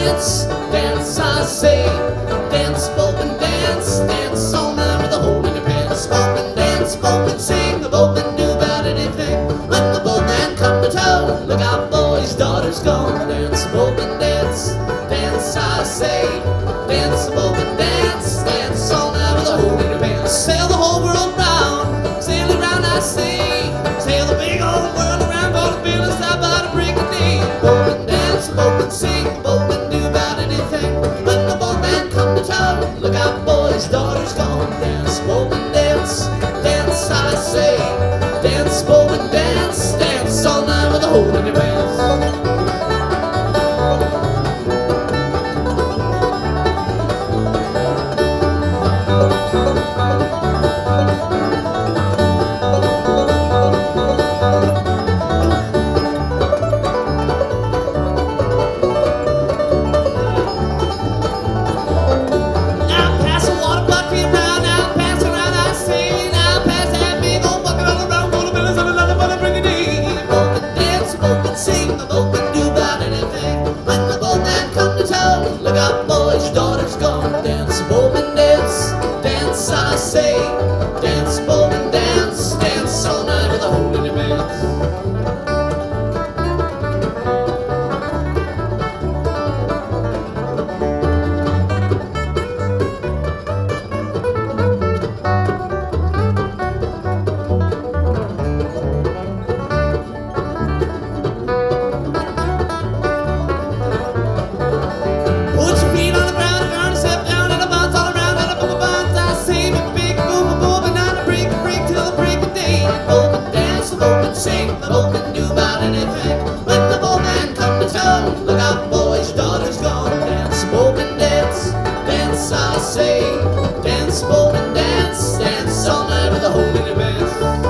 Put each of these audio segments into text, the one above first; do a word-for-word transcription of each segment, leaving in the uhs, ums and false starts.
dance, dance I say. Dance, smoke and dance, dance all night with a hole in your pants. Smoke and dance, smoke and sing, the boat can do about anything. When the boatman come to town, look out boys, daughter's gone. Dance, smoke and dance, dance I say. Dance, smoke and dance, dance all night with a hole in your pants. Sail the whole world round, sail around I say. Sail the big old world around, gonna feel us out by the break of day. Boat and dance, boat and sing, boat can do about anything. When the boatman come to town, look out boys, daughter's gone. Dance, boat and dance, dance I say. Dance, boat and dance, dance all night with a hole in your pants. Look out boys, daughter's gone. Dance, boat and dance, dance I say. Dance, boat and dance, dance all night with a hole in your pants. Sing, the boat can do about anything. When the boatman come to town, look out boys, daughter's gone. Dance, boat and dance, dance I say. Dance, boat and dance, dance all night with a hole in your pants.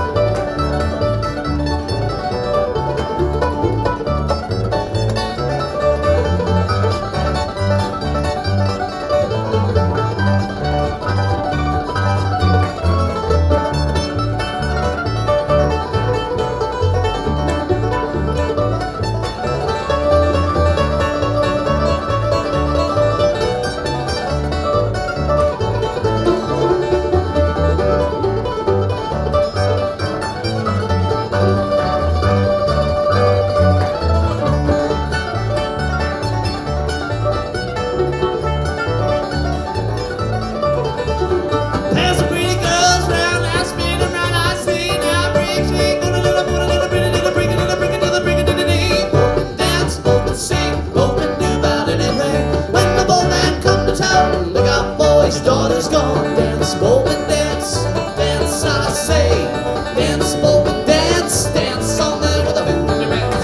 Daughter's gone. Dance, boat and dance, dance I say. Dance, boat and dance, dance all night with a hole in your pants.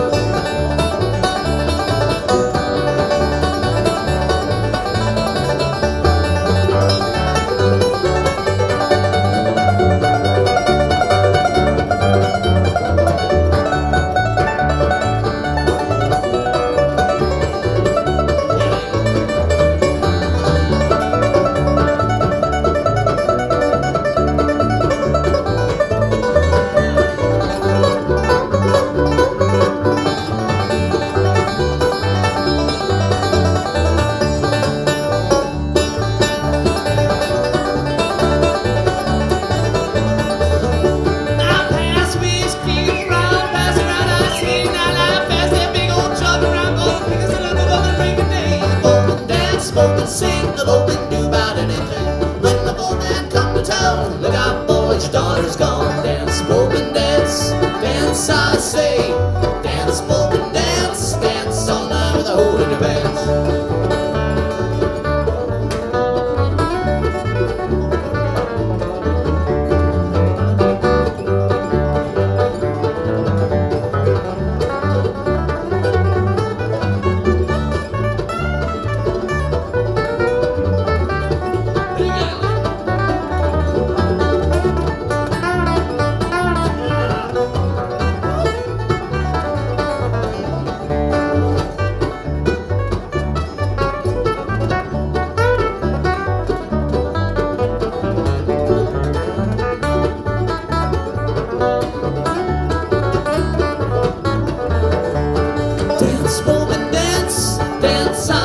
Smoke and sing, the boat can do about anything. When the boatman come to town, look out boys, daughter's gone. Dance, boat and dance, dance I say. Dance, boat and dance, dance all night with a hole in your pants.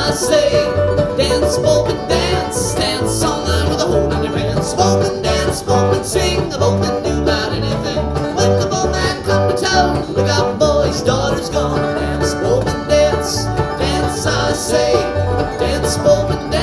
I say. Dance, boatman, dance, dance all night with a hole in your pants. Boatman, dance, boatman, sing, a boatman do about anything. When the boatman come to town, look out boys, daughter's gone. Dance, boatman, dance, dance I say. Dance, boatman, dance.